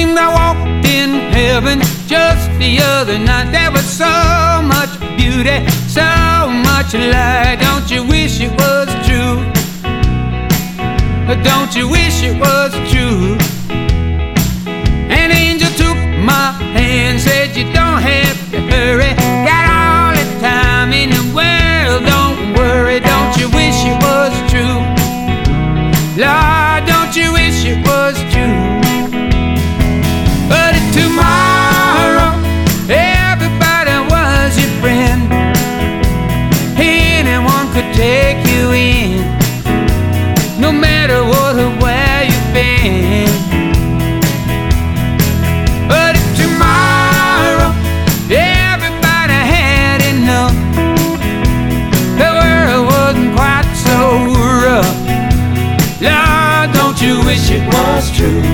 Seemed I walked in heaven just the other night. There was so much beauty, so much light. Don't you wish it was true? Don't you wish it was true? An angel took my hand, said you don't have to hurry. Got all the time in the world, don't worry. Don't you wish it was true? Lord, don't you wish it was true? But if tomorrow everybody was your friend, anyone could take you in, no matter what or where you've been. But if tomorrow everybody had enough, the world wasn't quite so rough. Lord, don't you wish it was true?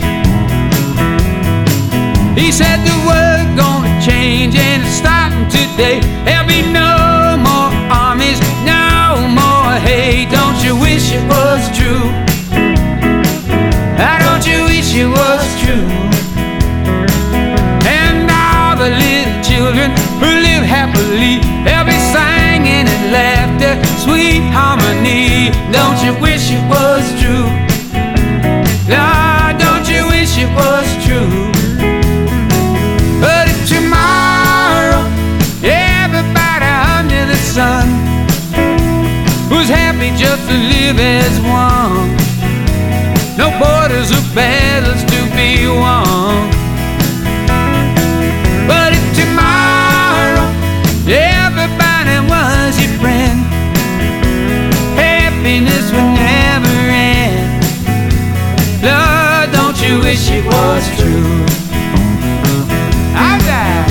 He said the world gonna change and it's starting today. There'll be no more armies, no more hate. Don't you wish it was true? Don't you wish it was true? And all the little children who live happily, they'll be singing and laughter, sweet harmony. Don't you wish it was true? Lord, don't you wish it was true? But if tomorrow everybody under the sun was happy just to live as one, no borders or battles to be won. But if tomorrow everybody was your friend, happiness would never end. Lord, don't you wish it was true? I'll die.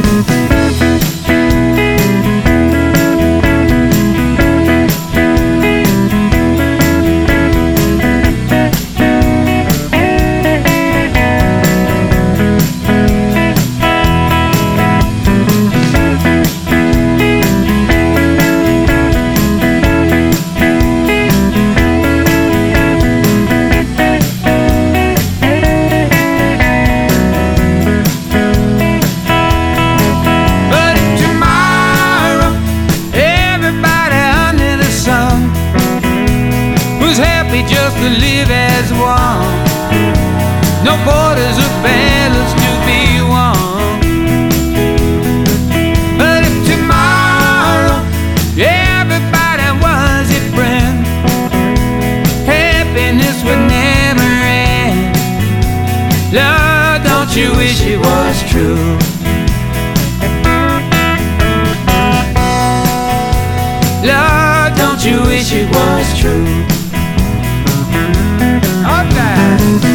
Just to live as one, no borders or battles to be won. But if tomorrow everybody was your friend, happiness would never end. Lord, don't you wish it was true? Lord, don't you wish it was true? All right.